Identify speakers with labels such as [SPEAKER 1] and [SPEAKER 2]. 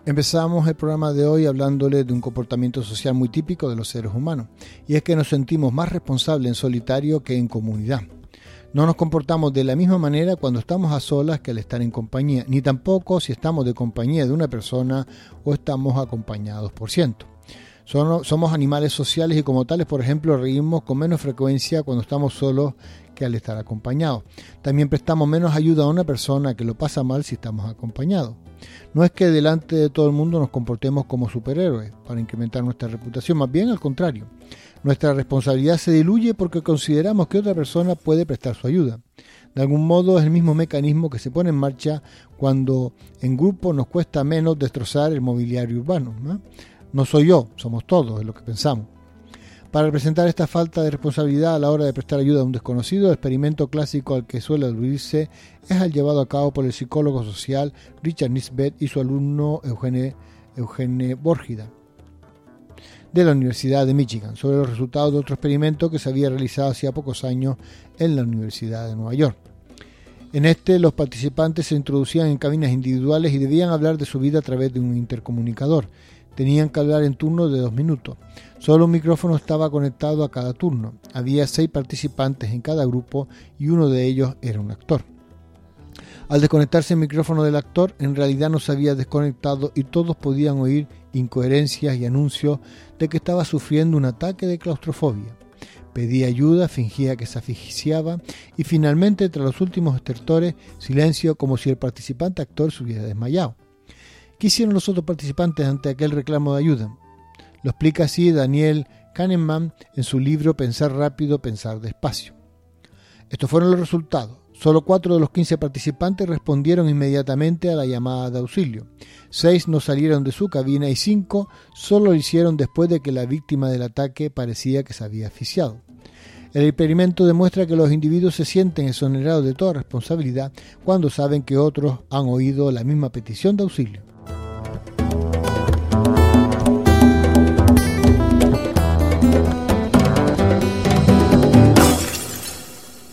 [SPEAKER 1] Empezamos el programa de hoy hablándole de un comportamiento social muy típico de los seres humanos, y es que nos sentimos más responsables en solitario que en comunidad. No nos comportamos de la misma manera cuando estamos a solas que al estar en compañía, ni tampoco si estamos de compañía de una persona o estamos acompañados por ciento. Somos animales sociales y como tales, por ejemplo, reímos con menos frecuencia cuando estamos solos que al estar acompañados. También prestamos menos ayuda a una persona que lo pasa mal si estamos acompañados. No es que delante de todo el mundo nos comportemos como superhéroes para incrementar nuestra reputación, más bien al contrario. Nuestra responsabilidad se diluye porque consideramos que otra persona puede prestar su ayuda. De algún modo es el mismo mecanismo que se pone en marcha cuando en grupo nos cuesta menos destrozar el mobiliario urbano, ¿no? No soy yo, somos todos, es lo que pensamos. Para representar esta falta de responsabilidad a la hora de prestar ayuda a un desconocido, el experimento clásico al que suele aludirse es el llevado a cabo por el psicólogo social Richard Nisbett y su alumno Eugene Borgida de la Universidad de Michigan, sobre los resultados de otro experimento que se había realizado hacía pocos años en la Universidad de Nueva York. En este, los participantes se introducían en cabinas individuales y debían hablar de su vida a través de un intercomunicador. Tenían que hablar en turnos de 2 minutos. Solo un micrófono estaba conectado a cada turno. Había 6 participantes en cada grupo y uno de ellos era un actor. Al desconectarse el micrófono del actor, en realidad no se había desconectado y todos podían oír incoherencias y anuncios de que estaba sufriendo un ataque de claustrofobia. Pedía ayuda, fingía que se asfixiaba y finalmente, tras los últimos estertores, silencio como si el participante actor se hubiera desmayado. ¿Qué hicieron los otros participantes ante aquel reclamo de ayuda? Lo explica así Daniel Kahneman en su libro Pensar rápido, pensar despacio. Estos fueron los resultados. Solo 4 de los 15 participantes respondieron inmediatamente a la llamada de auxilio. 6 no salieron de su cabina y 5 solo lo hicieron después de que la víctima del ataque parecía que se había asfixiado. El experimento demuestra que los individuos se sienten exonerados de toda responsabilidad cuando saben que otros han oído la misma petición de auxilio.